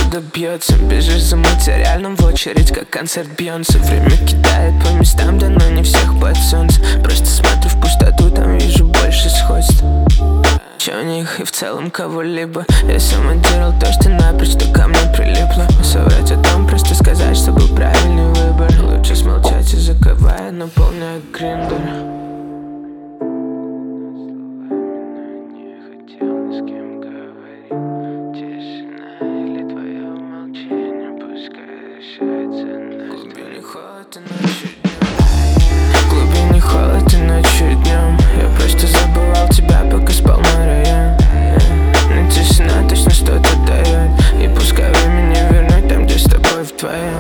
сердце бьется. Бежишь за материальным в очередь, как концерт Бейонсе. Время кидает по местам, да но не всех под солнце. Просто смотрю в пустоту, там вижу больше сходств. Че у них и в целом кого-либо. Я сама делал то, что напрочь то ко мне прилипло. Соврать о том, просто сказать, что был правильный выбор. Лучше смолчать, языковая, наполняя гриндер. В глубине холод и ночью и днем. Я просто забывал тебя, пока спал мой район. Но тишина точно что-то дает. И пускай время не вернуть там, где с тобой вдвоем.